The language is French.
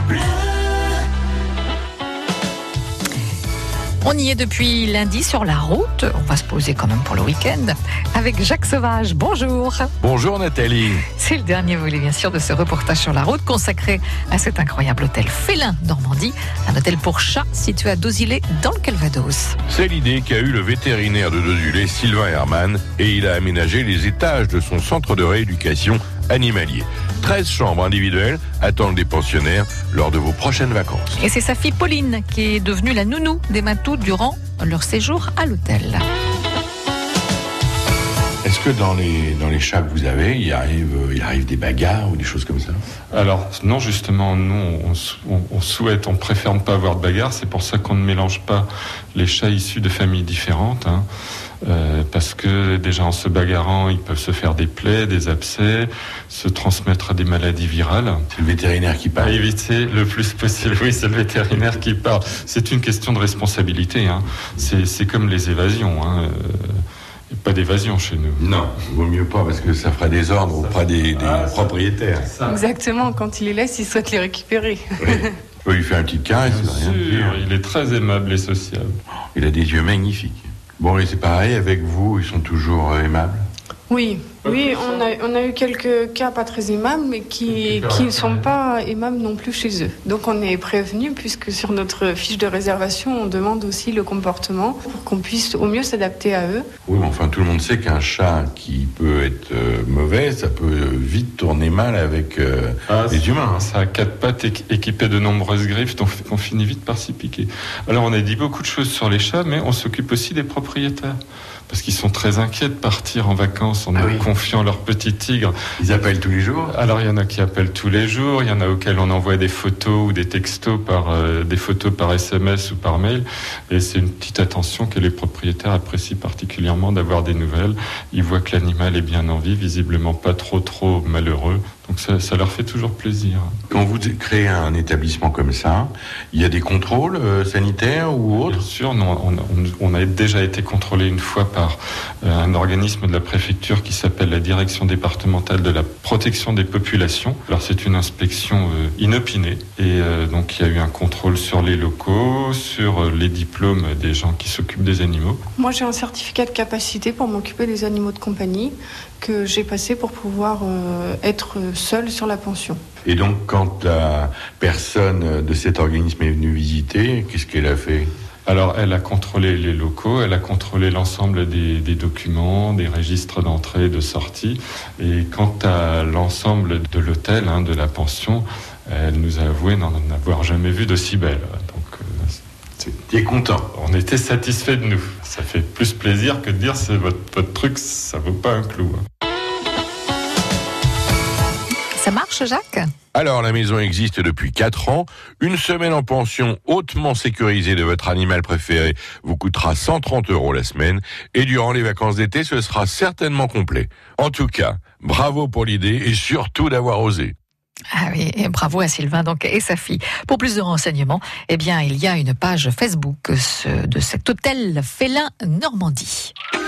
Bleu. On y est depuis lundi sur la route. On va se poser quand même pour le week-end avec Jacques Sauvage. Bonjour. Bonjour Nathalie. C'est le dernier volet bien sûr de ce reportage sur la route consacré à cet incroyable hôtel Félin Normandie, un hôtel pour chats situé à Dozilé dans le Calvados. C'est l'idée qu'a eu le vétérinaire de Dozilé, Sylvain Herman, et il a aménagé les étages de son centre de rééducation animalier. 13 chambres individuelles attendent des pensionnaires lors de vos prochaines vacances. Et c'est sa fille Pauline qui est devenue la nounou des matous durant leur séjour à l'hôtel. Est-ce que dans les chats que vous avez, il arrive des bagarres ou des choses comme ça? Alors non, justement, nous on préfère ne pas avoir de bagarre. C'est pour ça qu'on ne mélange pas les chats issus de familles différentes. Parce que déjà en se bagarrant, ils peuvent se faire des plaies, des abcès, se transmettre des maladies virales. C'est le vétérinaire qui parle. À éviter le plus possible. Oui, c'est le vétérinaire qui parle. C'est une question de responsabilité. C'est comme les évasions. Pas d'évasion chez nous. Non, vaut mieux pas parce que ça fera des ordres auprès des propriétaires. Exactement, quand il les laisse, il souhaite les récupérer. Oui. On peut lui faire un petit caresse, rien dire. Il est très aimable et sociable. Il a des yeux magnifiques. Bon, et c'est pareil avec vous, ils sont toujours aimables? Oui, on a eu quelques cas pas très aimables, mais qui ne sont pas aimables non plus chez eux. Donc on est prévenus, puisque sur notre fiche de réservation, on demande aussi le comportement pour qu'on puisse au mieux s'adapter à eux. Oui, mais enfin, tout le monde sait qu'un chat qui peut être mauvais, ça peut vite tourner mal avec les humains. Ça a 4 pattes équipées de nombreuses griffes, donc on finit vite par s'y piquer. Alors on a dit beaucoup de choses sur les chats, mais on s'occupe aussi des propriétaires. Parce qu'ils sont très inquiets de partir en vacances en nous confiant leurs petits tigres. Ils appellent tous les jours? Alors il y en a qui appellent tous les jours, il y en a auxquels on envoie des photos ou des textos des photos par SMS ou par mail. Et c'est une petite attention que les propriétaires apprécient particulièrement d'avoir des nouvelles. Ils voient que l'animal est bien en vie, visiblement pas trop malheureux. Donc ça leur fait toujours plaisir. Quand vous créez un établissement comme ça, il y a des contrôles sanitaires ou autres? Bien sûr, on a déjà été contrôlé une fois par un organisme de la préfecture qui s'appelle la Direction départementale de la protection des populations. Alors c'est une inspection inopinée et donc il y a eu un contrôle sur les locaux, sur les diplômes des gens qui s'occupent des animaux. Moi j'ai un certificat de capacité pour m'occuper des animaux de compagnie que j'ai passé pour pouvoir être seule sur la pension. Et donc quand la personne de cet organisme est venue visiter, qu'est-ce qu'elle a fait? Alors, elle a contrôlé les locaux, elle a contrôlé l'ensemble des documents, des registres d'entrée et de sortie. Et quant à l'ensemble de l'hôtel, de la pension, elle nous a avoué n'en avoir jamais vu d'aussi belle. Donc, tu es content? On était satisfaits de nous. Ça fait plus plaisir que de dire c'est votre truc, ça vaut pas un clou. Ça marche, Jacques? Alors, la maison existe depuis 4 ans. Une semaine en pension hautement sécurisée de votre animal préféré vous coûtera 130 € la semaine. Et durant les vacances d'été, ce sera certainement complet. En tout cas, bravo pour l'idée et surtout d'avoir osé. Ah oui, et bravo à Sylvain donc, et sa fille. Pour plus de renseignements, il y a une page Facebook de cet hôtel Félin Normandie.